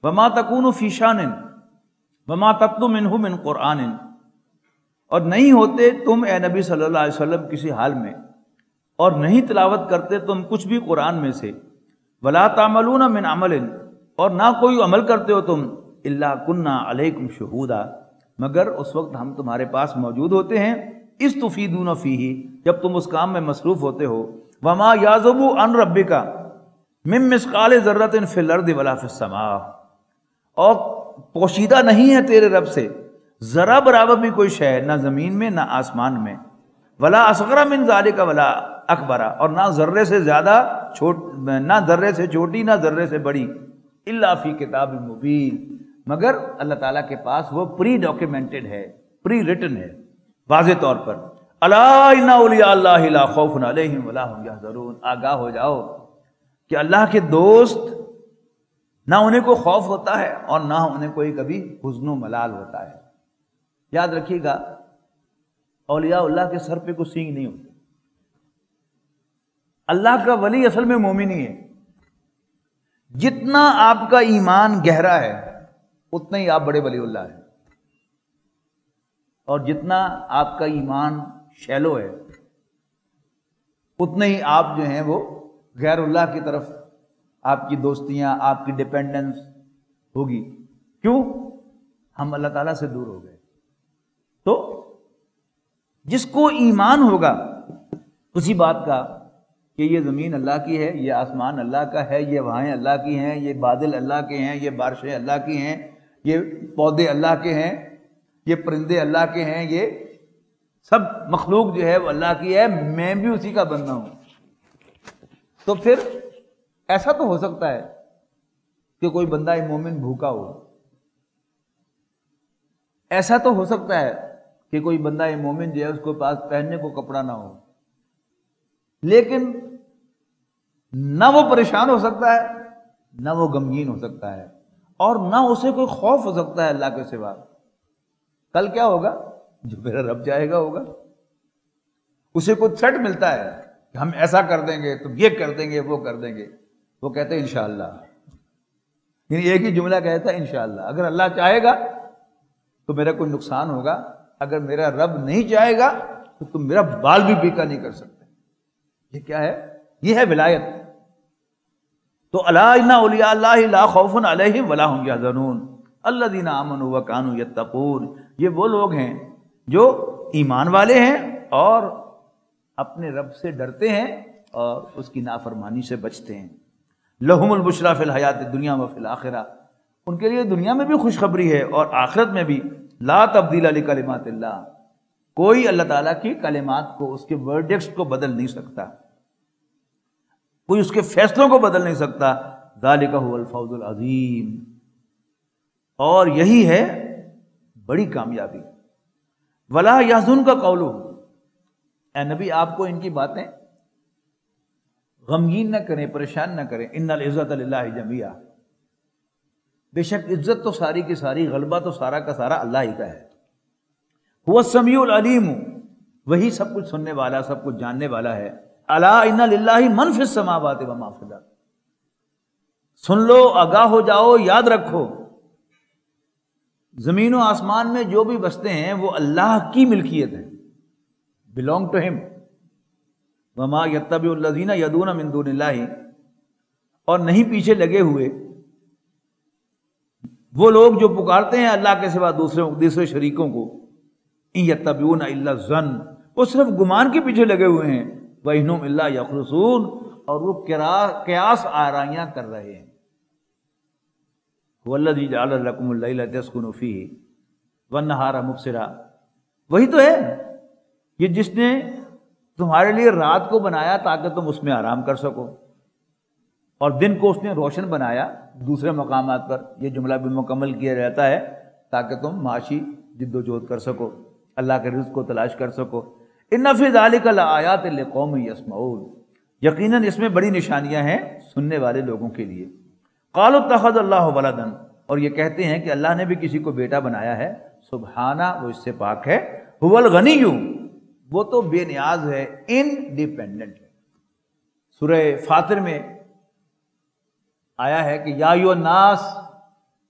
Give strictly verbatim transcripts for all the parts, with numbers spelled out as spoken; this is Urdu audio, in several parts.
وما تکون فی شان وما تتلو منہ من قرآن، اور نہیں ہوتے تم اے نبی صلی اللہ علیہ وسلم کسی حال میں، اور نہیں تلاوت کرتے تم کچھ بھی قرآن میں سے، ولا تعملون من عمل، اور نہ کوئی عمل کرتے ہو تم، الا کنا علیکم شہودا، مگر اس وقت ہم تمہارے پاس موجود ہوتے ہیں، اس تفیدون فیہ، جب تم اس کام میں مصروف ہوتے ہو، وما یعزب عن ربک من مثقال ذرۃ فی الارض ولا فی السماء، اور پوشیدہ نہیں ہے تیرے رب سے ذرا برابر بھی کوئی شے، نہ زمین میں نہ آسمان میں، ولا اصغر من ذلک ولا اکبر، اور نہ ذرے سے زیادہ چھوٹ نہ ذرے سے چھوٹی نہ ذرے سے بڑی، الا فی کتاب مبین، مگر اللہ تعالیٰ کے پاس وہ پری ڈاکیومنٹڈ ہے، پری ریٹن ہے واضح طور پر۔ الا ان اولیاء اللہ لا خوف علیہم ولا هم یحزنون، آگاہ ہو جاؤ کہ اللہ کے دوست نہ انہیں کوئی خوف ہوتا ہے اور نہ انہیں کوئی کبھی حزن و ملال ہوتا ہے۔ یاد رکھیے گا اولیاء اللہ کے سر پہ کوئی سینگ نہیں ہوتے، اللہ کا ولی اصل میں مومن ہی ہے۔ جتنا آپ کا ایمان گہرا ہے اتنا ہی آپ بڑے ولی اللہ ہیں، اور جتنا آپ کا ایمان شیلو ہے اتنے ہی آپ جو ہیں وہ غیر اللہ کی طرف آپ کی دوستیاں، آپ کی ڈپینڈنس ہوگی۔ کیوں؟ ہم اللہ تعالیٰ سے دور ہو گئے۔ تو جس کو ایمان ہوگا اسی بات کا کہ یہ زمین اللہ کی ہے، یہ آسمان اللہ کا ہے، یہ ہوائیں اللہ کی ہیں، یہ بادل اللہ کے ہیں، یہ بارشیں اللہ کی ہیں، یہ پودے اللہ کے ہیں، یہ پرندے اللہ کے ہیں، یہ سب مخلوق جو ہے وہ اللہ کی ہے، میں بھی اسی کا بندہ ہوں۔ تو پھر ایسا تو ہو سکتا ہے کہ کوئی بندہ مومن بھوکا ہو، ایسا تو ہو سکتا ہے کہ کوئی بندہ مومن جو ہے اس کو پاس پہننے کو کپڑا نہ ہو، لیکن نہ وہ پریشان ہو سکتا ہے نہ وہ غمگین ہو سکتا ہے، اور نہ اسے کوئی خوف ہو سکتا ہے اللہ کے سوا۔ کل کیا ہوگا؟ جو میرا رب چاہے گا ہوگا۔ اسے کوئی تھریٹ ملتا ہے کہ ہم ایسا کر دیں گے، تم یہ کر دیں گے، وہ کر دیں گے، وہ کہتے ہیں انشاءاللہ، یعنی ایک ہی جملہ کہتا ہے انشاءاللہ۔ اگر اللہ چاہے گا تو میرا کوئی نقصان ہوگا، اگر میرا رب نہیں چاہے گا تو تم میرا بال بھی بیکا نہیں کر سکتے۔ یہ کیا ہے؟ یہ ہے ولایت۔ تو الا ان اولیاء اللہ لا خوف علیہم ولا هم یحزنون الذین آمنوا وکانوا یتقون، یہ وہ لوگ ہیں جو ایمان والے ہیں اور اپنے رب سے ڈرتے ہیں اور اس کی نافرمانی سے بچتے ہیں۔ لہم البشریٰ فی الحیات الدنیا و فی الآخرہ، ان کے لیے دنیا میں بھی خوشخبری ہے اور آخرت میں بھی۔ لا تبدیل لکلمات اللہ، کوئی اللہ تعالیٰ کی کلمات کو، اس کے ورڈکٹس کو بدل نہیں سکتا، کوئی اس کے فیصلوں کو بدل نہیں سکتا۔ ذالک هو الفوز العظیم، اور یہی ہے بڑی کامیابی۔ ولا یحزن کا قولو، اے نبی آپ کو ان کی باتیں غمگین نہ کریں، پریشان نہ کریں۔ ان العزت للہ جمیعا، بے شک عزت تو ساری کی ساری، غلبہ تو سارا کا سارا اللہ ہی کا ہے۔ هو السمیع العلیم، وہی سب کچھ سننے والا، سب کچھ جاننے والا ہے۔ الا ان للہ من فی السماوات و ما فی الارض، سن لو، آگاہ ہو جاؤ، یاد رکھو، زمین و آسمان میں جو بھی بستے ہیں وہ اللہ کی ملکیت ہے، belong to him۔ وما یتبع الذین یدعون من دون اللہ، اور نہیں پیچھے لگے ہوئے وہ لوگ جو پکارتے ہیں اللہ کے سوا دوسرے دوسرے شریکوں کو، ان یتبعون الا الظن، وہ صرف گمان کے پیچھے لگے ہوئے ہیں، وَإِنْهُمْ إِلَّا يَخْرُصُونَ، اور وہ قیاس آرائیاں کر رہے ہیں۔ وَالَّذِي جَعَلَ لَكُمُ اللَّيْلَ تَسْكُنُوا فِيهِ وَالنَّهَارَ مُبْصِرًا، وہی تو ہے یہ جس نے تمہارے لیے رات کو بنایا تاکہ تم اس میں آرام کر سکو، اور دن کو اس نے روشن بنایا دوسرے مقامات پر، یہ جملہ بھی مکمل کیا جاتا ہے تاکہ تم معاشی جد و جہد کر سکو، اللہ کے رزق کو تلاش کر سکو۔ ان فی ذلک لآیات لقوم یسمعون، یقیناً اس میں بڑی نشانیاں ہیں سننے والے لوگوں کے لیے۔ قالوا اتخذ اللہ ولدا، اور یہ کہتے ہیں کہ اللہ نے بھی کسی کو بیٹا بنایا ہے، سبحانہ، وہ اس سے پاک ہے، هو الغنی، وہ تو بے نیاز ہے، انڈیپینڈنٹ ہے۔ سورہ فاطر میں آیا ہے کہ یا ایھا الناس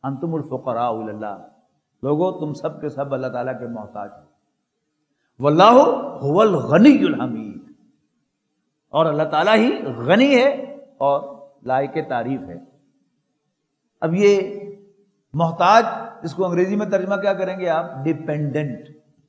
انتم الفقراء الی اللہ، لوگو تم سب کے سب اللہ تعالیٰ کے محتاج ہیں، واللہ هو الغنی الحمید، اور اللہ تعالیٰ ہی غنی ہے اور لائق تعریف ہے۔ اب یہ محتاج، اس کو انگریزی میں ترجمہ کیا کریں گے آپ؟ ڈیپینڈنٹ۔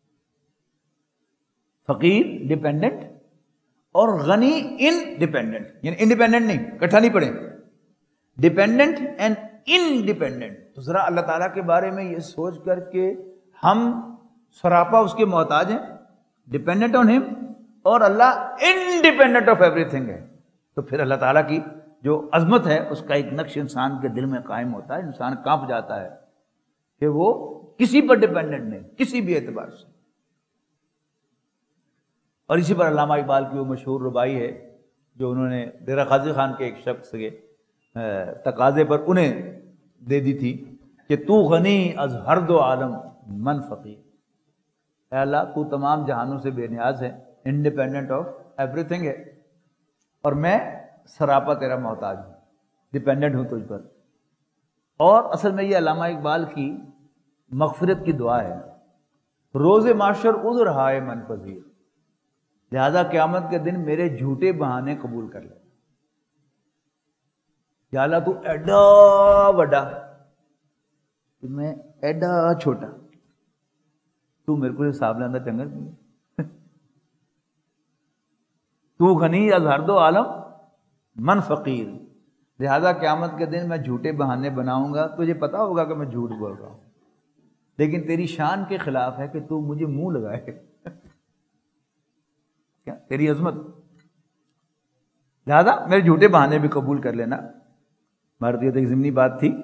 فقیر ڈیپینڈنٹ اور غنی انڈیپینڈنٹ، یعنی انڈیپینڈنٹ نہیں، اکٹھا نہیں پڑھیں، ڈیپینڈنٹ اینڈ انڈیپینڈنٹ۔ تو ذرا اللہ تعالیٰ کے بارے میں یہ سوچ کر کہ ہم سراپا اس کے محتاج ہیں، ڈیپینڈنٹ آن ہم، اور Allah independent of everything ہے، تو پھر اللہ تعالیٰ کی جو عظمت ہے اس کا ایک نقش انسان کے دل میں قائم ہوتا ہے، انسان کانپ جاتا ہے کہ وہ کسی پر ڈیپینڈنٹ نہیں، کسی بھی اعتبار سے۔ اور اسی پر علامہ اقبال کی وہ مشہور ربائی ہے جو انہوں نے ڈیرہ غازی خان کے ایک شخص کے تقاضے پر انہیں دے دی تھی کہ تو غنی از ہر دو عالم من فقیر، اے اللہ تو تمام جہانوں سے بے نیاز ہے، انڈیپینڈنٹ آف ایوری تھنگ ہے، اور میں سراپا تیرا محتاج ہوں، ڈیپینڈنٹ ہوں تجھ پر۔ اور اصل میں یہ علامہ اقبال کی مغفرت کی دعا ہے، روز معاشر عذر ہائے من پذیر، لہذا قیامت کے دن میرے جھوٹے بہانے قبول کر لے۔ یا اللہ تو ایڈا وڈا، میں ایڈا چھوٹا، تو میرے کو حساب لینا چنگا نہیں، تو غنی از ہر دو عالم من فقیر، لہذا قیامت کے دن میں جھوٹے بہانے بناؤں گا، تجھے پتا ہوگا کہ میں جھوٹ بول رہا ہوں، لیکن تیری شان کے خلاف ہے کہ تو مجھے منہ لگائے، کیا تیری عظمت، لہذا میرے جھوٹے بہانے بھی قبول کر لینا۔ ہماری تو ایک ضمنی بات تھی،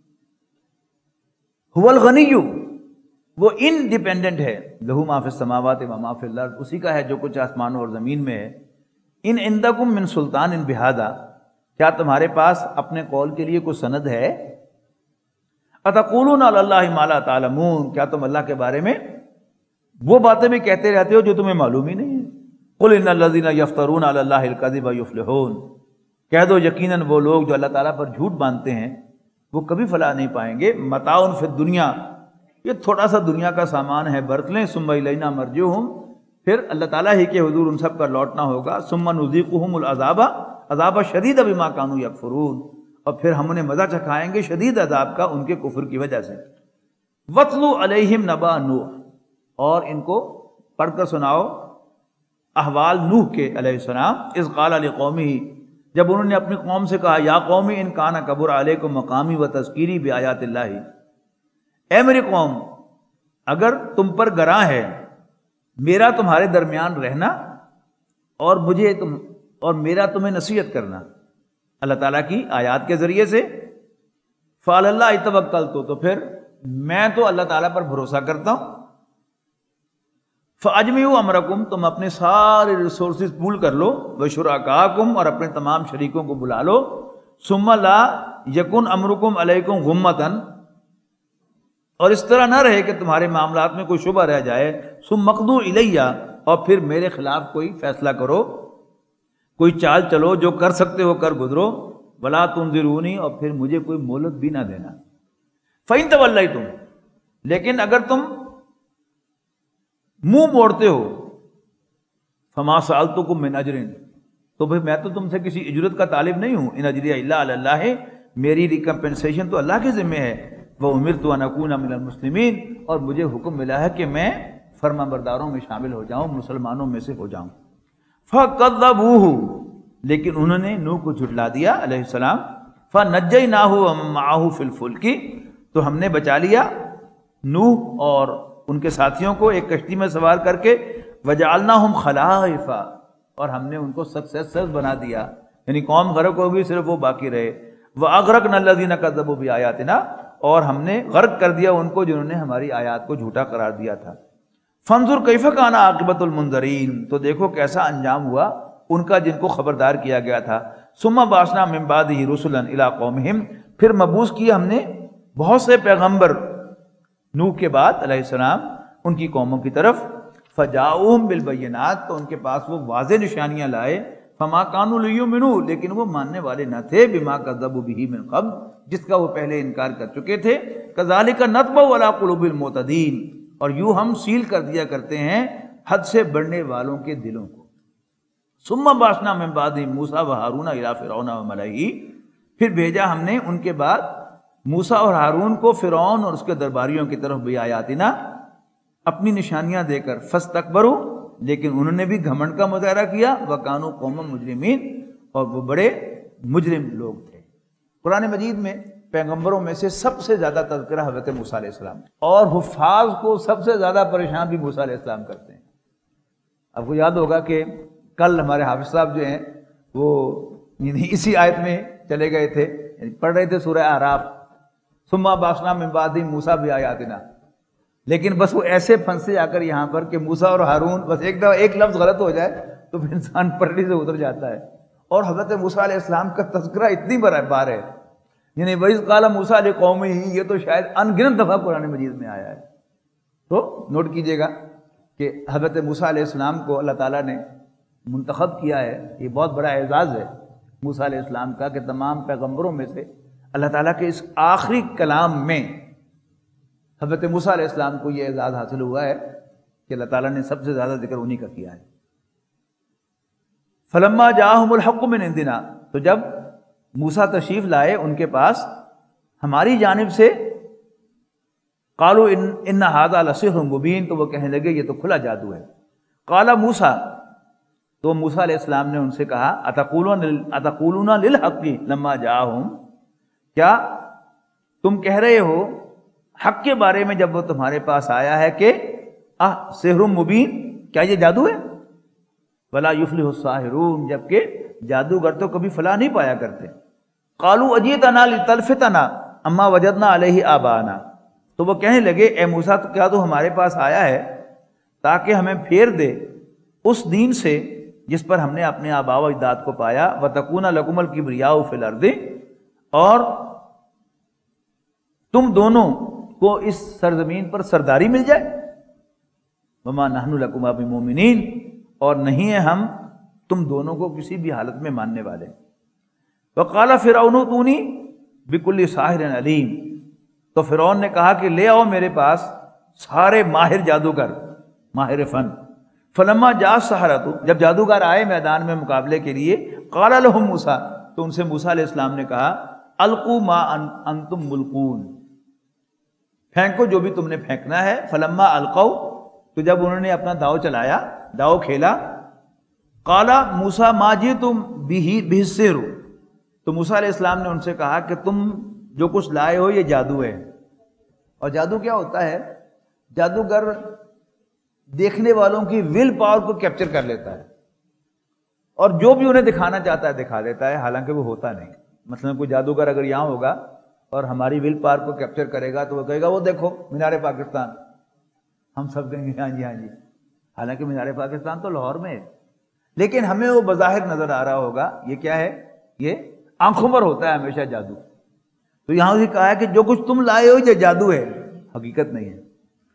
هو الغنی، وہ انڈیپینڈنٹ ہے، لہو ما فی السماوات و ما فی الارض، اسی کا ہے جو کچھ آسمانوں اور زمین میں ہے۔ ان عندکم من سلطان بہذا، کیا تمہارے پاس اپنے قول کے لیے کوئی سند ہے؟ اتقولون علی اللہ ما لا تعلمون، کیا تم اللہ کے بارے میں وہ باتیں بھی کہتے رہتے ہو جو تمہیں معلوم ہی نہیں ہے؟ قل ان الذین یفترون علی اللہ الکذب یفلحون، کہہ دو یقیناً وہ لوگ جو اللہ تعالیٰ پر جھوٹ باندھتے ہیں وہ کبھی فلاح نہیں پائیں گے۔ متاع فی الدنیا، یہ تھوڑا سا دنیا کا سامان ہے، برت لیں، ثم الینا مرجعہم، پھر اللہ تعالیٰ ہی کے حضور ان سب کا لوٹنا ہوگا، ثم نذیقہم العذاب عذاب شدید بما کانوا یکفرون، اور پھر ہم انہیں مزہ چکھائیں گے شدید عذاب کا ان کے کفر کی وجہ سے۔ وَاتْلُ عَلَيْهِمْ نَبَأَ نوح، اور ان کو پڑھ کر سناؤ احوال نوح کے علیہ السلام، اذ قال لقومہ، جب انہوں نے اپنی قوم سے کہا، یا قوم ان کان کبر علیکم مقامی و تذکیری بآیات اللہ، اے میری قوم اگر تم پر گراں ہے میرا تمہارے درمیان رہنا اور مجھے تم اور میرا تمہیں نصیحت کرنا اللہ تعالیٰ کی آیات کے ذریعے سے، فعلی اللہ توکلت، تو پھر میں تو اللہ تعالیٰ پر بھروسہ کرتا ہوں، فاجمعوا امرکم، تم اپنے سارے ریسورسز پول کر لو، وشرکاکم، اور اپنے تمام شریکوں کو بلا لو، ثم لا یکن امرکم علیکم غمۃ، اور اس طرح نہ رہے کہ تمہارے معاملات میں کوئی شبہ رہ جائے، ثم اقضوا الیہ، اور پھر میرے خلاف کوئی فیصلہ کرو، کوئی چال چلو، جو کر سکتے ہو کر گزرو، ولا تنظرونی، اور پھر مجھے کوئی مہلت بھی نہ دینا۔ فإن تولیتم، لیکن اگر تم منہ موڑتے ہو، فما سألتکم من اجر، تو پھر میں تو تم سے کسی اجرت کا طالب نہیں ہوں، ان اجری الا علی اللہ، میری ریکمپنسیشن تو اللہ کے ذمہ ہے، وَأُمِرْتُ أَنْ أَكُونَ مِنَ الْمُسْلِمِينَ، اور مجھے حکم ملا ہے کہ میں فرما برداروں میں شامل ہو جاؤں، مسلمانوں میں سے ہو جاؤں۔ فَكَذَّبُوهُ، لیکن انہوں نے نوح کو جھٹلا دیا علیہ السلام، فَنَجَّيْنَاهُ وَمَن مَّعَهُ فِي الْفُلْكِ، تو ہم نے بچا لیا نوح اور ان کے ساتھیوں کو ایک کشتی میں سوار کر کے، وَجَعَلْنَاهُمْ خَلَائِفَ، اور ہم نے ان کو سکسیسرز بنا دیا، یعنی قوم غرق ہوگی صرف وہ باقی رہے، وَأَغْرَقْنَا الَّذِينَ كَذَّبُوا بِآيَاتِنَا، اور ہم نے غرق کر دیا ان کو جنہوں نے ہماری آیات کو جھوٹا قرار دیا تھا۔ فانظر کیف کان عاقبۃ المنذرین، تو دیکھو کیسا انجام ہوا ان کا جن کو خبردار کیا گیا تھا۔ ثم بعثنا من بعدہ رسلا الی قومہم، پھر مبعوث کیا ہم نے بہت سے پیغمبر نوح کے بعد علیہ السلام ان کی قوموں کی طرف، فجاؤہم بالبینات، تو ان کے پاس وہ واضح نشانیاں لائے، فما کانوا لیؤمنوا، لیکن وہ ماننے والے نہ تھے، بما کذبوا بہ من قبل، جس کا وہ پہلے انکار کر چکے تھے. کذالک نطبع علی قلوب المعتدین، اور یوں ہم سیل کر دیا کرتے ہیں حد سے بڑھنے والوں کے دلوں کو. ثم بعثنا من بعد موسیٰ و ہارون الی فرعون و ملئہ، پھر بھیجا ہم نے ان کے بعد موسیٰ اور ہارون کو فرعون اور اس کے درباریوں کی طرف بآیاتنا، اپنی نشانیاں دے کر. فاستکبروا، لیکن انہوں نے بھی گھمنڈ کا مظاہرہ کیا. وکانوا قوما مجرمین، اور وہ بڑے مجرم لوگ تھے. قرآن مجید میں پیغمبروں میں سے سب سے زیادہ تذکرہ حضرت موسیٰ علیہ السلام، اور حفاظ کو سب سے زیادہ پریشان بھی موسیٰ علیہ السلام کرتے ہیں. آپ کو یاد ہوگا کہ کل ہمارے حافظ صاحب جو ہیں وہ یعنی اسی آیت میں چلے گئے تھے، یعنی پڑھ رہے تھے سورہ اعراف، ثم بعثنا من بعد موسیٰ بآیاتنا، لیکن بس وہ ایسے پھنسے آ کر یہاں پر کہ موسیٰ اور ہارون، بس ایک دفعہ ایک لفظ غلط ہو جائے تو پھر انسان پٹری سے اتر جاتا ہے. اور حضرت موسیٰ علیہ السلام کا تذکرہ اتنی بار ہے، یعنی وَإِذْ قَالَ مُوسَىٰ لِقَوْمِهِ، یہ تو شاید ان گنت دفعہ قرآن مجید میں آیا ہے. تو نوٹ کیجئے گا کہ حضرت موسیٰ علیہ السلام کو اللہ تعالیٰ نے منتخب کیا ہے. یہ بہت بڑا اعزاز ہے موسیٰ علیہ السلام کا کہ تمام پیغمبروں میں سے اللہ تعالیٰ کے اس آخری کلام میں حضرت موسیٰ علیہ السلام کو یہ اعزاز حاصل ہوا ہے کہ اللہ تعالیٰ نے سب سے زیادہ ذکر انہی کا کیا ہے. فلما جاءہم الحق من عندنا، تو جب موسیٰ تشریف لائے ان کے پاس ہماری جانب سے، قالوا ان ان ھذا لسحر مبین، تو وہ کہنے لگے یہ تو کھلا جادو ہے. قال موسیٰ، تو موسیٰ علیہ السلام نے ان سے کہا اتقولون اتقولون للحق لما جاءہم، کیا تم کہہ رہے ہو حق کے بارے میں جب وہ تمہارے پاس آیا ہے کہ آہ سحر مبین، کیا یہ جادو ہے؟ ولا یفلح الساحرون، جبکہ جادوگر تو کبھی فلاح نہیں پایا کرتے. قالوا اجئتنا لتلفتنا اما وجدنا علیہ آباءنا، تو وہ کہنے لگے اے موسیٰ تو کیا تو ہمارے پاس آیا ہے تاکہ ہمیں پھیر دے اس دین سے جس پر ہم نے اپنے آباء و اجداد کو پایا. وتکون لکم الکبریاء فی الارض، اور تم دونوں کو اس سرزمین پر سرداری مل جائے. وما نحن لکما بمؤمنین، اور نہیں ہیں ہم تم دونوں کو کسی بھی حالت میں ماننے والے. وقال فرعون اتونی بکل ساحر علیم، تو فرعون نے کہا کہ لے آؤ میرے پاس سارے ماہر جادوگر، ماہر فن. فلما جاء السحرۃ، جب جادوگر آئے میدان میں مقابلے کے لیے، قال لهم موسیٰ، تو ان سے موسیٰ علیہ السلام نے کہا القوا ما انتم ملقون، پھینکو جو بھی تم نے پھینکنا ہے. فلما القوا، تو جب انہوں نے اپنا داؤ چلایا، داؤ کھیلا، قال موسیٰ ما جئتم به السحر، تو موسیٰ علیہ السلام نے ان سے کہا کہ تم جو کچھ لائے ہو یہ جادو ہے. اور جادو کیا ہوتا ہے؟ جادوگر دیکھنے والوں کی ول پاور کو کیپچر کر لیتا ہے، اور جو بھی انہیں دکھانا چاہتا ہے دکھا دیتا ہے، حالانکہ وہ ہوتا نہیں. مثلا کوئی جادوگر اگر یہاں ہوگا اور ہماری ول پاور کو کیپچر کرے گا تو وہ کہے گا وہ دیکھو مینار پاکستان، ہم سب کہیں گے ہاں جی ہاں جی، حالانکہ مینار پاکستان تو لاہور میں ہے، لیکن ہمیں وہ بظاہر نظر آ رہا ہوگا. یہ کیا ہے؟ یہ آنکھوں پر ہوتا ہے ہمیشہ جادو. تو یہاں اسے کہا ہے کہ جو کچھ تم لائے ہو یہ جادو ہے، حقیقت نہیں ہے.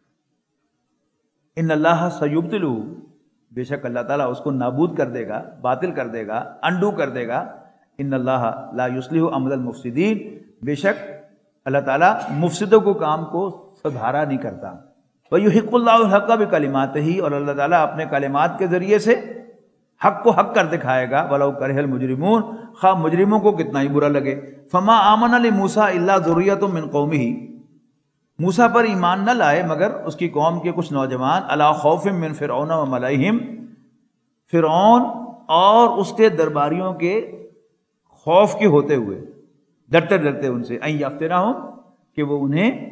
ان اللہ سیبطلہ، بے شک اللہ تعالیٰ اس کو نابود کر دے گا، باطل کر دے گا، انڈو کر دے گا. ان اللہ لا یصلح عمل المفسدین، بے شک اللہ تعالیٰ مفسدوں کو کام کو سدھارا نہیں کرتا. وَيُحِقُّ اللَّهُ الْحَقَّ بِكَلِمَاتِهِ، اور اللہ تعالیٰ اپنے کلمات کے ذریعے سے حق کو حق کر دکھائے گا. وَلَوْ كَرِهَ الْمُجْرِمُونَ، خواہ مجرموں کو کتنا ہی برا لگے. فَمَا آمَنَ لِمُوسَىٰ إِلَّا ذُرِّيَّةٌ مِّن قَوْمِهِ، موسیٰ پر ایمان نہ لائے مگر اس کی قوم کے کچھ نوجوان. عَلَىٰ خَوْفٍ مِّن فِرْعَوْنَ وَمَلَئِهِمْ، فرعون اور اس کے درباریوں کے خوف کے ہوتے ہوئے، ڈرتے ڈرتے ان سے. اَن يَفْتِنَهُمْ، کہ وہ انہیں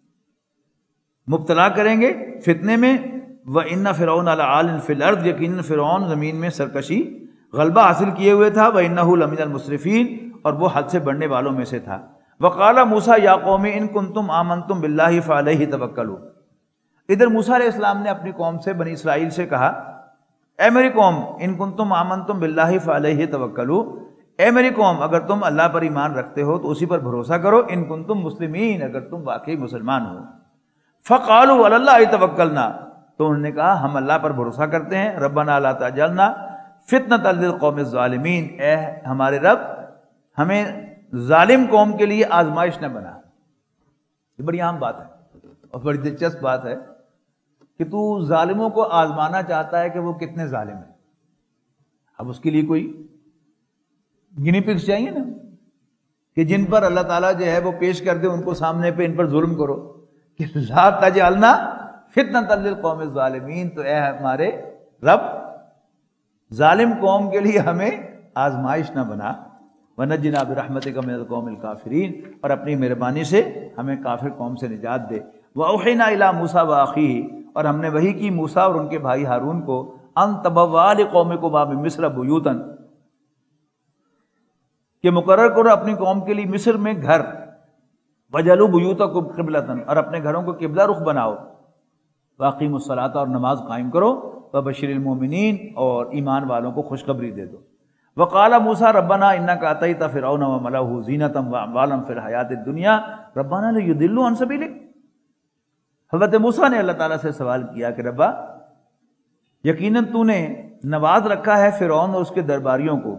مبتلا کریں گے فتنے میں. وَإِنَّ فِرْعَوْنَ لَعَالٍ فِي الْأَرْضِ، یقیناً فرعون زمین میں سرکشی غلبہ حاصل کیے ہوئے تھا. وَإِنَّهُ لَمِنَ الْمُسْرِفِينَ، اور وہ حد سے بڑھنے والوں میں سے تھا. وَقَالَ مُوسَىٰ يَا قَوْمِ إِن كُنتُمْ آمَنتُم بِاللَّهِ فَعَلَيْهِ تَوَكَّلُوا، ادھر موسیٰ علیہ السلام نے اپنی قوم سے، بنی اسرائیل سے کہا اے میری قوم، ان کنتم آمنتم باللہ فعلیہ توکلوا، اے میری قوم اگر تم اللہ پر ایمان رکھتے ہو تو اسی پر بھروسہ کرو. ان کنتم مسلمین، اگر تم واقعی مسلمان ہو. فقالوا علی اللہ توکلنا، تو انہوں نے کہا ہم اللہ پر بھروسہ کرتے ہیں. ربنا لا تجعلنا فتنۃ للقوم الظالمین، اے ہمارے رب ہمیں ظالم قوم کے لیے آزمائش نہ بنا. یہ بڑی عام بات ہے اور بڑی دلچسپ بات ہے کہ تو ظالموں کو آزمانا چاہتا ہے کہ وہ کتنے ظالم ہیں. اب اس کے لیے کوئی گنی پگس چاہیے نا کہ جن پر اللہ تعالیٰ جو ہے وہ پیش کر دے ان کو سامنے پہ ان پر ظلم کرو کہ لا تجعلنا فتنۃ للقوم الظالمین. تو اے ہمارے رب ظالم قوم کے لیے ہمیں آزمائش نہ بنا. ونجنا برحمتک من القوم الکافرین، اور اپنی مہربانی سے ہمیں کافر قوم سے نجات دے. واوحینا الی موسیٰ واخیہ، اور ہم نے وحی کی موسیٰ اور ان کے بھائی ہارون کو، ان تبوا لقومکما بمصر بیوتا، کہ مقرر کرو اپنی قوم کے لیے مصر میں گھر. وجعلوا بیوتکم قبلۃ، اور اپنے گھروں کو قبلہ رخ بناؤ. واقیموا الصلاۃ، اور نماز قائم کرو. وبشر المؤمنین، اور ایمان والوں کو خوشخبری دے دو. وقال موسیٰ ربنا انک آتیت فرعون وملأہ زینۃ واموالا فی الحیاۃ الدنیا ربنا لیضلوا عن سبیلک. حضرت موسیٰ نے اللہ تعالیٰ سے سوال کیا کہ ربا یقیناً تو نے نواز رکھا ہے فرعون اور اس کے درباریوں کو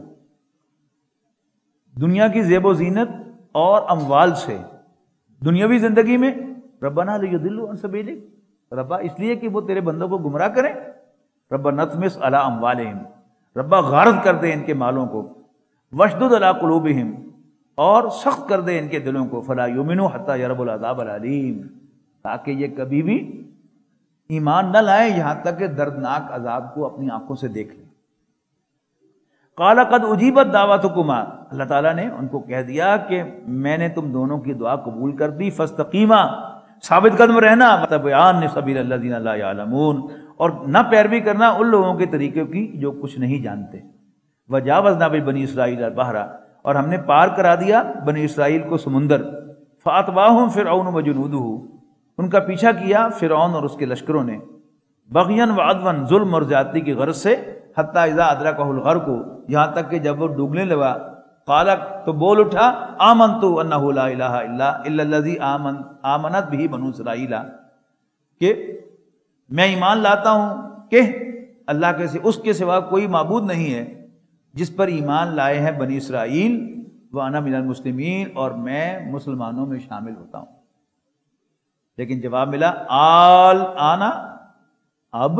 دنیا کی زیب و زینت اور اموال سے دنیاوی زندگی میں. ربنا لیضلوا عن سبیلک، ربا اس لیے کہ وہ تیرے بندوں کو گمراہ کریں. ربنا اطمس علی اموالہم، ربا غارت کر دے ان کے مالوں کو. وشدد علی قلوبہم، اور سخت کر دے ان کے دلوں کو. فلا یؤمنوا حتی یروا العذاب العلیم، تاکہ یہ کبھی بھی ایمان نہ لائیں یہاں تک کہ دردناک عذاب کو اپنی آنکھوں سے دیکھ لیں. قال قد اجیبت دعوتکما، اللہ تعالیٰ نے ان کو کہہ دیا کہ میں نے تم دونوں کی دعا قبول کر دی. فاستقیما، ثابت قدم رہنا. واتبعان سبیل الذین لا یعلمون، اور نہ پیروی کرنا ان لوگوں کے طریقے کی جو کچھ نہیں جانتے. وجاوزنا ببنی اسرائیل البحر، اور ہم نے پار کرا دیا بنی اسرائیل کو سمندر. فاتبعہم فرعون وجنودہ، ان کا پیچھا کیا فرعون اور اس کے لشکروں نے. بغیاً وعدواً، ظلم اور زیادتی کی غرض سے. حتی اذا ادرکہ الغرق، یہاں تک کہ جب وہ ڈوبنے لگا. قال، تو بول اٹھا، آمنت انہ لا الہ الا الا الذی آمن آمنت بہ بنو اسرائیل، کہ میں ایمان لاتا ہوں کہ اللہ کے سے اس کے سوا کوئی معبود نہیں ہے جس پر ایمان لائے ہیں بنی اسرائیل. وانا من المسلمین، اور میں مسلمانوں میں شامل ہوتا ہوں. لیکن جواب ملا آل آنا، اب.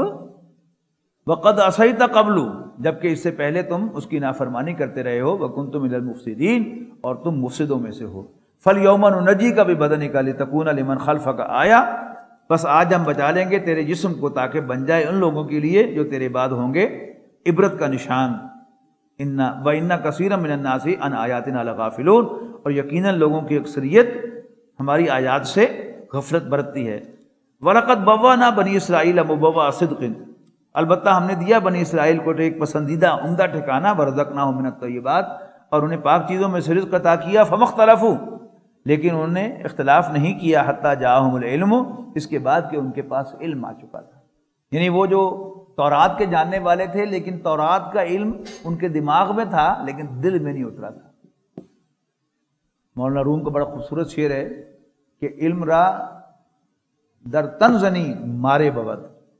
وقد عصیت قبل، جبکہ اس سے پہلے تم اس کی نافرمانی کرتے رہے ہو. وکنتم من المفسدین، اور تم مفسدوں میں سے ہو. فالیوم ننجیک ببدنک لتکون لمن خلفک آیہ، بس آج ہم بچا لیں گے تیرے جسم کو تاکہ بن جائے ان لوگوں کے لیے جو تیرے بعد ہوں گے عبرت کا نشان. ان وَإِنَّ كَثِيرًا مِنَ النَّاسِ عَنْ آیَاتِنَا لَغَافِلُونَ، اور یقیناً لوگوں کی اکثریت ہماری آیات سے غفلت برتتی ہے. وَلَقَدْ بَوَّأْنَا بَنِي إِسْرَائِيلَ مُبَوَّأَ صِدْقٍ، البتہ ہم نے دیا بنی اسرائیل کو ایک پسندیدہ عمدہ ٹھکانہ. وَرَزَقْنَاهُم مِّنَ الطَّيِّبَاتِ، اور انہیں پاک چیزوں میں سے رزق عطا کیا. فَمَا اخْتَلَفُوا، لیکن انہوں نے اختلاف نہیں کیا. حتیٰ جاءہم العلم، اس کے بعد کہ ان کے پاس علم آ چکا تھا. یعنی وہ جو تورات کے جاننے والے تھے لیکن تورات کا علم ان کے دماغ میں تھا لیکن دل میں نہیں اترا تھا. مولانا روم کا بڑا خوبصورت شعر ہے کہ علم را در تن زنی مارے بود،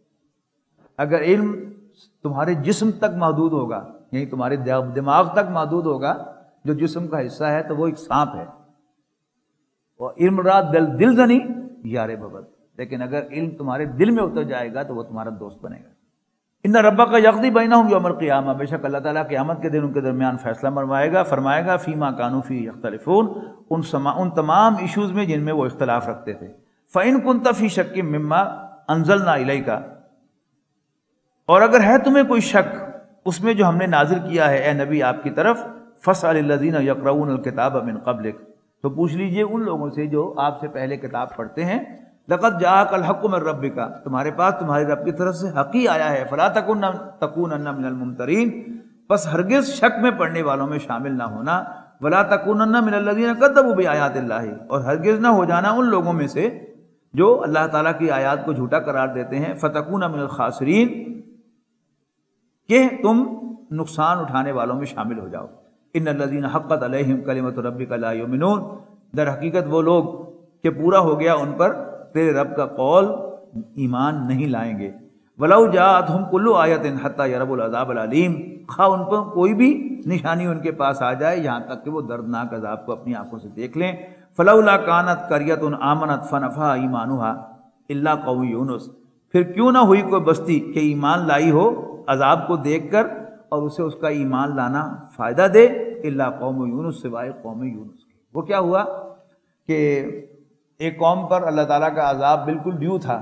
اگر علم تمہارے جسم تک محدود ہوگا، یعنی تمہارے دماغ تک محدود ہوگا جو جسم کا حصہ ہے، تو وہ ایک سانپ ہے. اور علم را دل دل زنی یار بود، لیکن اگر علم تمہارے دل میں اتر جائے گا تو وہ تمہارا دوست بنے گا. ان ربک یقضی بینہم یوم القیامہ، بے شک اللہ تعالیٰ قیامت کے دن ان کے درمیان فیصلہ فرمائے گا فرمائے گا فیما کانوا فیہ یختلفون، ان ان تمام ایشوز میں جن میں وہ اختلاف رکھتے تھے. فإن كنت فی شک مما انزلنا الیک، اور اگر ہے تمہیں کوئی شک اس میں جو ہم نے نازل کیا ہے اے نبی آپ کی طرف، فاسأل الذین یقرؤون الکتاب من قبلک، تو پوچھ لیجئے ان لوگوں سے جو آپ سے پہلے کتاب پڑھتے ہیں. لقد جاءک الحق من ربک، تمہارے پاس تمہارے رب کی طرف سے حق ہی آیا ہے. فلا تکونن تکونن من الممترین، بس ہرگز شک میں پڑنے والوں میں شامل نہ ہونا. ولا تکونن من الذین کذبوا بآیات اللہ، اور ہرگز نہ ہو جانا ان لوگوں میں سے جو اللہ تعالیٰ کی آیات کو جھوٹا قرار دیتے ہیں. فتکون من الخاسرین، کہ تم نقصان اٹھانے والوں میں شامل ہو جاؤ. ان الذین حقت علیہم کلمۃ ربک لا یؤمنون، در حقیقت وہ لوگ کہ پورا ہو گیا ان پر تیرے رب کا قول، ایمان نہیں لائیں گے. ولو جاءتهم کل آیۃ حتی یروا العذاب العلیم، خواہ ان پر کوئی بھی نشانی ان کے پاس آ جائے یہاں تک کہ وہ دردناک عذاب کو اپنی آنکھوں سے دیکھ لیں۔ فلولا کانت قریۃ آمنت فنفعها ایمانها الا قوم یونس، پھر کیوں نہ ہوئی کوئی بستی کہ ایمان لائی ہو عذاب کو دیکھ کر اور اسے اس کا ایمان لانا فائدہ دے، الا قوم یونس، سوائے قوم یونس کے۔ وہ کیا ہوا کہ ایک قوم پر اللہ تعالیٰ کا عذاب بالکل ڈیو تھا،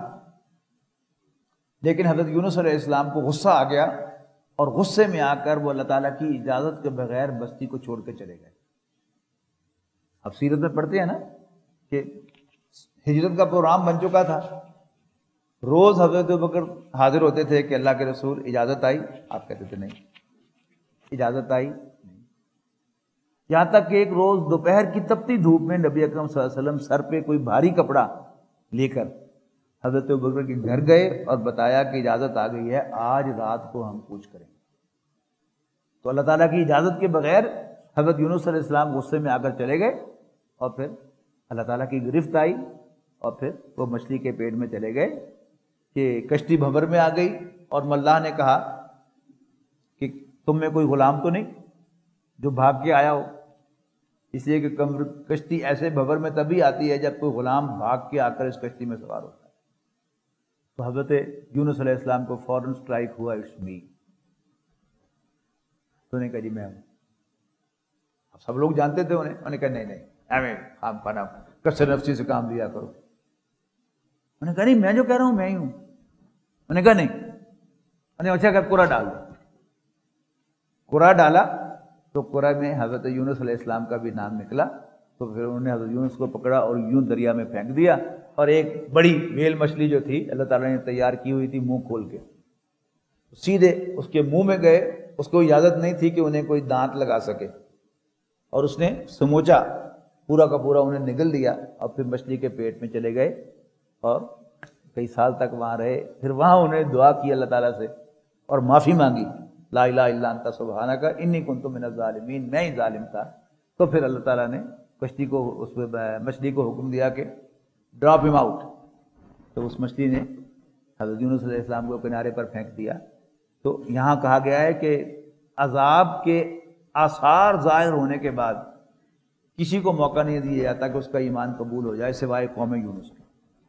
لیکن حضرت یونس علیہ السلام کو غصہ آ گیا اور غصے میں آ کر وہ اللہ تعالیٰ کی اجازت کے بغیر بستی کو چھوڑ کے چلے گئے۔ اب سیرت میں پڑھتے ہیں نا کہ ہجرت کا پروگرام بن چکا تھا، روز حضرت ابوبکر حاضر ہوتے تھے کہ اللہ کے رسول اجازت آئی، آپ کہتے تھے نہیں اجازت آئی نہیں، یہاں تک کہ ایک روز دوپہر کی تپتی دھوپ میں نبی اکرم صلی اللہ علیہ وسلم سر پہ کوئی بھاری کپڑا لے کر حضرت ابوبکر کے گھر گئے اور بتایا کہ اجازت آ گئی ہے، آج رات کو ہم کوچ کریں گے۔ تو اللہ تعالیٰ کی اجازت کے بغیر حضرت یونس علیہ السلام غصے میں آ کر چلے گئے اور پھر اللہ تعالیٰ کی گرفت آئی اور پھر وہ مچھلی کے پیٹ میں چلے گئے کہ کشتی بھنور میں آ گئی اور ملاح نے کہا کہ تم میں کوئی غلام تو نہیں جو بھاگ کے آیا ہو، اس لیے کہ کشتی ایسے بھنور میں تبھی آتی ہے جب کوئی غلام بھاگ کے آ کر اس کشتی میں سوار ہوتا ہے۔ تو حضرت یونس علیہ السلام کو فوراً سٹرائک ہوا، اٹس می، تو نے کہا جی میں ہوں۔ سب لوگ جانتے تھے انہیں، انہوں نے کہا نہیں نہیں ایویں خام خانہ کثر نفسی سے کام لیا کرو۔ انہوں نے کہا نہیں میں جو کہہ رہا ہوں میں ہی ہوں۔ انہوں نے کہا نہیں، انہوں نے اچھا کہ قرآن ڈال دو، قرآن ڈالا تو قرآن میں حضرت یونس علیہ السلام کا بھی نام نکلا، تو پھر انہوں نے حضرت یونس کو پکڑا اور یوں دریا میں پھینک دیا، اور ایک بڑی ویل مچھلی جو تھی اللہ تعالیٰ نے تیار کی ہوئی تھی منہ کھول کے سیدھے اس کے منہ میں گئے، اس کو اجازت نہیں تھی کہ انہیں کوئی دانت لگا سکے، اور اس نے سموچا پورا کا پورا انہیں نگل دیا اور پھر مچھلی کے پیٹ میں چلے گئے اور کئی سال تک وہاں رہے۔ پھر وہاں انہیں دعا کی اللہ تعالیٰ سے اور معافی مانگی، لا الہ الا انت سبحانک انی کنت من الظالمین، میں ہی ظالم تھا۔ تو پھر اللہ تعالیٰ نے کشتی کو اس مچھلی کو حکم دیا کہ ڈراپ ہم آؤٹ، تو اس مچھلی نے حضرت یونس علیہ السلام کو کنارے پر پھینک دیا۔ تو یہاں کہا گیا ہے کہ عذاب کے آثار ظاہر ہونے کے بعد کسی کو موقع نہیں دیا جاتا کہ اس کا ایمان قبول ہو جائے سوائے قوم یونس کے۔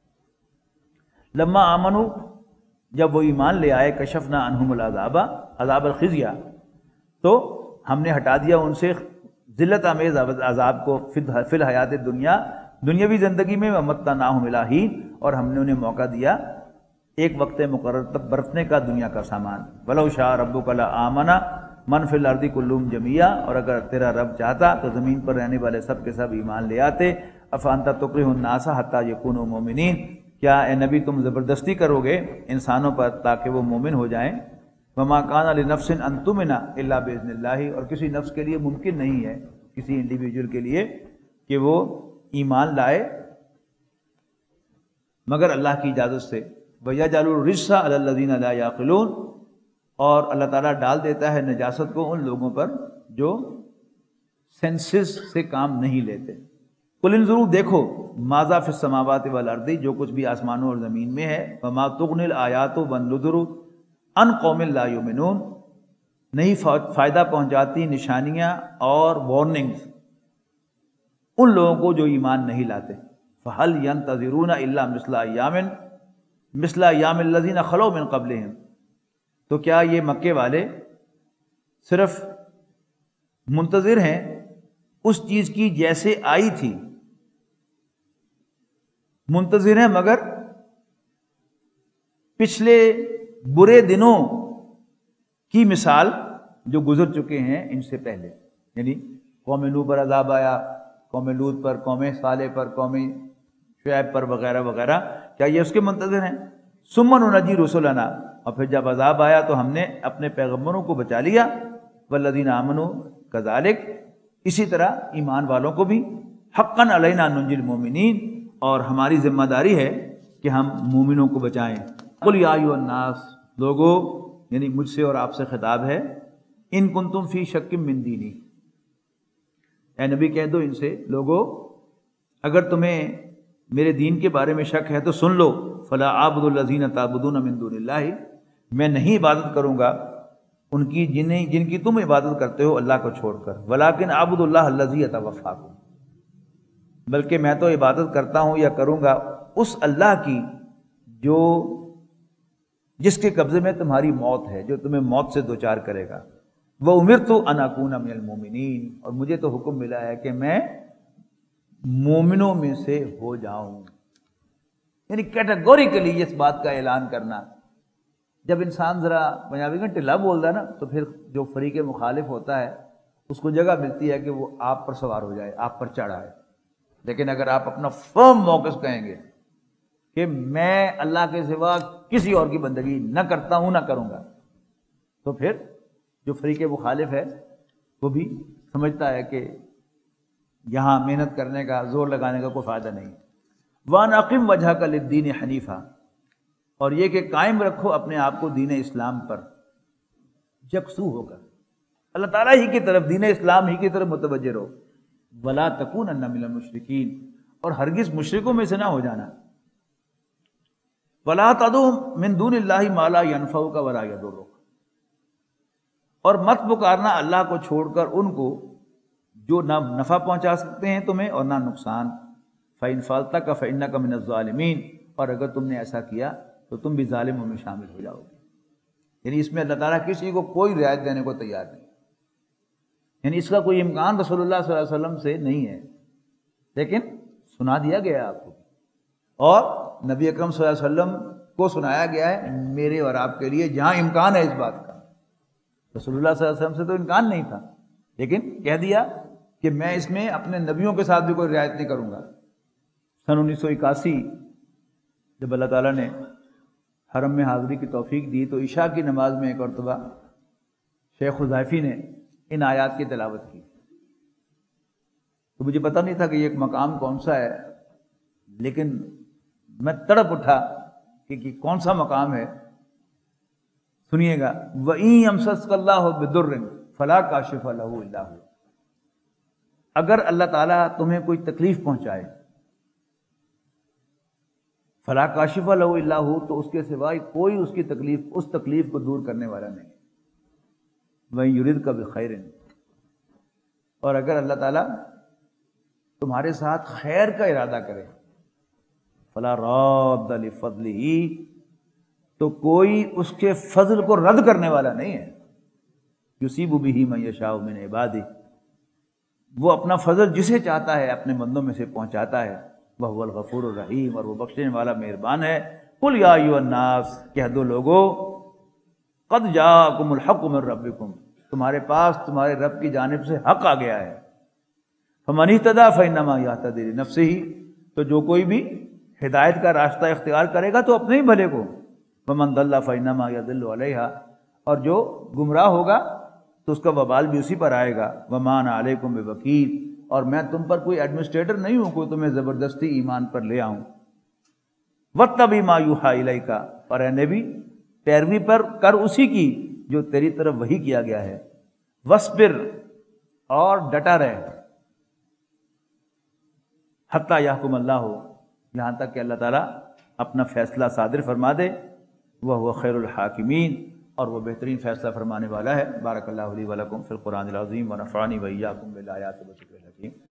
لما آمنو، جب وہ ایمان لے آئے، کشفنا عنہم العذاب، عذاب الخزیہ، تو ہم نے ہٹا دیا ان سے ذلت آمیز عذاب کو فی الحیات دنیا، دنیاوی زندگی میں، ومتعناہم الی حین، اور ہم نے انہیں موقع دیا ایک وقت مقرر تک برتنے کا دنیا کا سامان۔ ولو شاء ربک لآمن من فی الارض کلہم جمیعا، اور اگر تیرا رب چاہتا تو زمین پر رہنے والے سب کے سب ایمان لے آتے۔ افانت تکرہ الناس حتی یکونوا مؤمنین، کیا اے نبی تم زبردستی کرو گے انسانوں پر تاکہ وہ مومن ہو جائیں؟ وما کان لنفس ان تؤمن الا باذن اللہ، اور کسی نفس کے لیے ممکن نہیں ہے، کسی انڈیویجول کے لیے، کہ وہ ایمان لائے مگر اللہ کی اجازت سے۔ وَيَجْعَلُ الرِّجْسَ عَلَى الَّذِينَ لَا يَعْقِلُونَ، اور اللہ تعالیٰ ڈال دیتا ہے نجاست کو ان لوگوں پر جو سینسز سے کام نہیں لیتے۔ قُلْ انظُرُوا، دیکھو، ماذا فی السماوات والارض، جو کچھ بھی آسمانوں اور زمین میں ہے، وما تغنی الآیات والنذر عن قوم لا یؤمنون، نہیں فائدہ پہنچاتی نشانیاں اور وارننگز ان لوگوں کو جو ایمان نہیں لاتے۔ فَهَلْ يَنْتَظِرُونَ إِلَّا مِثْلَ أَيَّامٍ مِثْلَ أَيَّامِ الَّذِينَ خَلَوْا مِن قَبْلِهِمْ، تو کیا یہ مکے والے صرف منتظر ہیں اس چیز کی جیسے آئی تھی، منتظر ہیں مگر پچھلے برے دنوں کی مثال جو گزر چکے ہیں ان سے پہلے، یعنی قوم نوح پر عذاب آیا، قوم لوط پر، قوم صالح پر، قوم شعیب پر، وغیرہ وغیرہ، کیا یہ اس کے منتظر ہیں؟ ثم ننجی رسلنا، اور پھر جب عذاب آیا تو ہم نے اپنے پیغمبروں کو بچا لیا، والذین آمنوا کذالک، اسی طرح ایمان والوں کو بھی، حقا علینا ننجی المؤمنین، اور ہماری ذمہ داری ہے کہ ہم مومنوں کو بچائیں۔ قل یا ایھا الناس، لوگو، یعنی مجھ سے اور آپ سے خطاب ہے، ان کنتم فی شک من دینی، اے نبی کہہ دو ان سے، لوگو اگر تمہیں میرے دین کے بارے میں شک ہے تو سن لو، فلا اعبد الذین تعبدون من دون اللہ، میں نہیں عبادت کروں گا ان کی جنہیں جن کی تم عبادت کرتے ہو اللہ کو چھوڑ کر، ولیکن اعبد اللہ الذی یتوفاکم، بلکہ میں تو عبادت کرتا ہوں یا کروں گا اس اللہ کی جو جس کے قبضے میں تمہاری موت ہے، جو تمہیں موت سے دوچار کرے گا۔ وَأُمِرْتُ أَنْ أَكُونَ مِنَ الْمُؤْمِنِينَ، اور مجھے تو حکم ملا ہے کہ میں مومنوں میں سے ہو جاؤں، یعنی کیٹیگوریکلی اس بات کا اعلان کرنا۔ جب انسان ذرا پنجابی میں ٹھلا بولتا ہے نا تو پھر جو فریق مخالف ہوتا ہے اس کو جگہ ملتی ہے کہ وہ آپ پر سوار ہو جائے، آپ پر چڑھ آئے۔ لیکن اگر آپ اپنا فرم موقف کہیں گے کہ میں اللہ کے سوا کسی اور کی بندگی نہ کرتا ہوں نہ کروں گا، تو پھر جو فریق مخالف ہے وہ بھی سمجھتا ہے کہ یہاں محنت کرنے کا، زور لگانے کا کوئی فائدہ نہیں۔ وَأَنْ أَقِمْ وَجْهَكَ لِلدِّينِ حَنِيفًا، اور یہ کہ قائم رکھو اپنے آپ کو دین اسلام پر یکسو ہو کر، اللہ تعالیٰ ہی کی طرف، دین اسلام ہی کی طرف متوجہ رہو۔ وَلَا تَكُونَنَّ مِنَ الْمُشْرِكِينَ، اور ہرگز مشرکوں میں سے نہ ہو جانا۔ وَلَا تَدْعُ مِن دُونِ اللَّهِ مَا لَا يَنفَعُكَ وَلَا يَضُرُّكَ، اور مت پکارنا اللہ کو چھوڑ کر ان کو جو نہ نفع پہنچا سکتے ہیں تمہیں اور نہ نقصان۔ فَإِنْ فَعَلْتَ فَإِنَّكَ مِنَ الظَّالِمِينَ، اور اگر تم نے ایسا کیا تو تم بھی ظالموں میں شامل ہو جاؤ گے۔ یعنی اس میں اللہ تعالیٰ کسی کو کوئی رعایت دینے کو تیار نہیں، یعنی اس کا کوئی امکان رسول اللہ صلی اللہ علیہ وسلم سے نہیں ہے، لیکن سنا دیا گیا ہے آپ کو، اور نبی اکرم صلی اللہ علیہ وسلم کو سنایا گیا ہے میرے اور آپ کے لیے، جہاں امکان ہے اس بات کا۔ رسول اللہ صلی اللہ علیہ وسلم سے تو امکان نہیں تھا، لیکن کہہ دیا کہ میں اس میں اپنے نبیوں کے ساتھ بھی کوئی رعایت نہیں کروں گا۔ سن انیس سو اکاسی جب اللہ تعالیٰ نے حرم میں حاضری کی توفیق دی تو عشاء کی نماز میں ایک مرتبہ شیخ حذیفی نے ان آیات کی تلاوت کی، تو مجھے پتہ نہیں تھا کہ یہ ایک مقام کون سا ہے، لیکن میں تڑپ اٹھا کہ, کہ کون سا مقام ہے۔ سنیے گا، وَإِن يَمْسَسْكَ اللَّهُ بِضُرٍّ فَلَا كَاشِفَ لَهُ إِلَّا هُوَ، اگر اللہ تعالیٰ تمہیں کوئی تکلیف پہنچائے، فَلَا كَاشِفَ لَهُ إِلَّا هُوَ، تو اس کے سوائے کوئی اس کی تکلیف اس تکلیف کو دور کرنے والا نہیں۔ وَإِن يُرِدْكَ بِخَيْرٍ، اور اگر اللہ تعالیٰ تمہارے ساتھ خیر کا ارادہ کرے، فَلَا رَادَّ لِفَضْلِهِ، تو کوئی اس کے فضل کو رد کرنے والا نہیں ہے۔ یصیب بہ من یشاء من عبادہ، وہ اپنا فضل جسے چاہتا ہے اپنے بندوں میں سے پہنچاتا ہے۔ وہو الغفور الرحیم، اور وہ بخشنے والا مہربان ہے۔ قل یا ایھا الناس، کہہ دو لوگو، قد جاءکم الحق من ربکم، تمہارے پاس تمہارے رب کی جانب سے حق آ گیا ہے۔ فمن اہتدی فانما یہتدی لنفسہ، تو جو کوئی بھی ہدایت کا راستہ اختیار کرے گا تو اپنے ہی بھلے کو۔ ومن ضل فانما یضل علیہا، اور جو گمراہ ہوگا تو اس کا وبال بھی اسی پر آئے گا۔ وما انا علیکم بوکیل، اور میں تم پر کوئی ایڈمنسٹریٹر نہیں ہوں کوئی تمہیں زبردستی ایمان پر لے آؤں۔ واتبع ما یوحی الیک، اور اے نبی پیروی پر کر اسی کی جو تیری طرف وحی کیا گیا ہے۔ وصبر، اور ڈٹا رہ، حتی یحکم اللہ، یہاں تک کہ اللہ تعالیٰ اپنا فیصلہ صادر فرما دے۔ وہو خیر الحاکمین، اور وہ بہترین فیصلہ فرمانے والا ہے۔ بارک اللہ لی ولکم فی القرآن العظیم ونفعنی وإیاکم بالآیات والذکر الحکیم۔